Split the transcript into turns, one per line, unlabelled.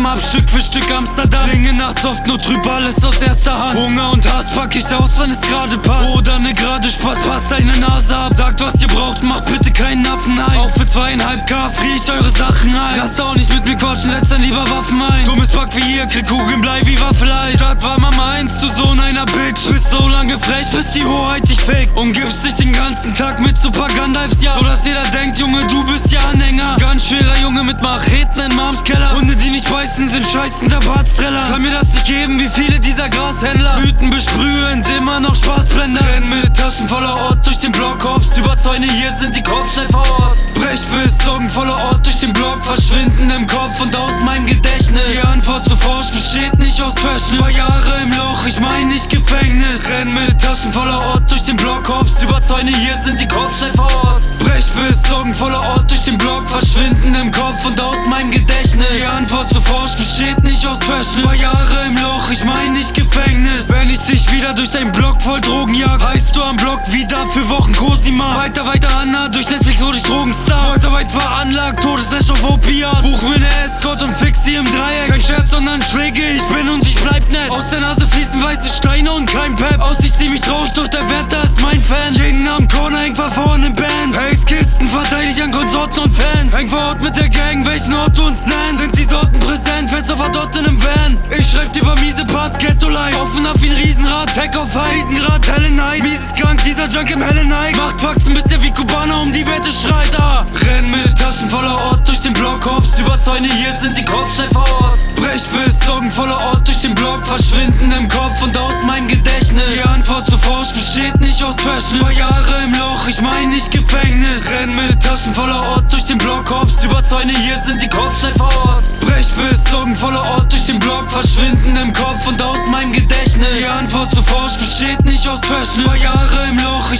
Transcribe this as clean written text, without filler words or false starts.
ab, Stück für Stück Amsterdam. Ringe nachts oft nur trüb, alles aus erster Hand. Hunger und Hass pack ich aus, wann es gerade passt. Oder ne gerade Spaß, passt deine Nase ab. Sagt, was ihr braucht, macht bitte keinen Affen ein. Auch für 2,5K frier ich eure Sachen ein. Lasst auch nicht mit mir quatschen, setzt dann lieber Waffen ein. Dummes Pack wie ihr, krieg Kugeln, Blei wie Waffeleis. Stadt war Mama 1, du Sohn einer Bitch. Bist so lange frech, bis die Hoheit dich fickt. Umgibst dich den ganzen Tag mit Super Gandalfs, ja. So dass jeder denkt, Junge, du bist ja Anhänger. Ganz schwerer Junge mit Macheten in Mams Keller. Hunde, die nicht beißen, sind scheißender Bartstreller. Kann mir das nicht geben, wie viele dieser Grashändler. Mythen besprühend, immer noch Spaßblender. Renn mit Taschen voller Ort durch den Block. Hops über Zäune, hier sind die Kopfstein vor Ort. Brechbiss, Augen voller Ort durch den Block. Verschwinden im Kopf und aus meinem Gedächtnis. Die Antwort zu forsch besteht nicht aus Fashion. Paar Jahre im Loch, ich mein nicht Gefängnis. Renn mit Taschen voller Ort durch den Block. Hops über Zäune, hier sind die Kopfstein vor Ort. Brechbiss, Augen voller Ort durch den Block. Verschwinden im Kopf und aus meinem Gedächtnis. Die Antwort zu forsch besteht nicht aus Fashion. Paar Jahre im Loch, ich mein nicht Gefängnis. Wenn ich dich wieder durch dein Block voll Drogen jag, heißt du am Block wieder für Wochen Cosima. Weiter Anna, durch Netflix wurde ich Drogenstar. Heute weit veranlagt, Todeslash auf Opiat. Buch mir ne Escort und fix sie im Dreieck. Kein Scherz, sondern Schläge, ich bin und ich bleib nett. Aus der Nase fließen weiße Steine und kein Pep. Aussicht ziemlich traurig, doch der Wärter ist mein Fan. Jeden am Corner häng verfahren im Band. Haze-Kisten verteidig an Konsorten und Fans. Häng vor Ort mit der Gang, welchen Ort du uns nennst. Sind die Sorten präsent, fällt's auf dort in nem Van. Ich schreib dir über miese Parts, Ghetto-Life. Offen ab wie ein Riesenrad, Tech auf High. Riesenrad, helle Night. Mieses krank, dieser Junk im hellen Nike. Macht Faxen, bis der wie Kubaner um die Wette schreit, Renn mit Taschen voller Ort durch den Block. Hops über Zäune, hier sind die Kopfstein vor Ort. Brechbiss, Augen voller Ort durch den Block. Verschwinden im Kopf und aus meinem Gedächtnis. Die Antwort zu forsch besteht nicht aus Fashion. Paar Jahre im Loch, ich mein nicht Gefängnis. Renn mit Taschen voller Ort durch den Block. Hops über Zäune, hier sind die Kopfstein vor Ort. Brechbiss, Augen voller Ort durch den Block. Verschwinden im Kopf und aus meinem Gedächtnis. Die Antwort zu forsch besteht nicht aus Fashion. Paar Jahre im Loch,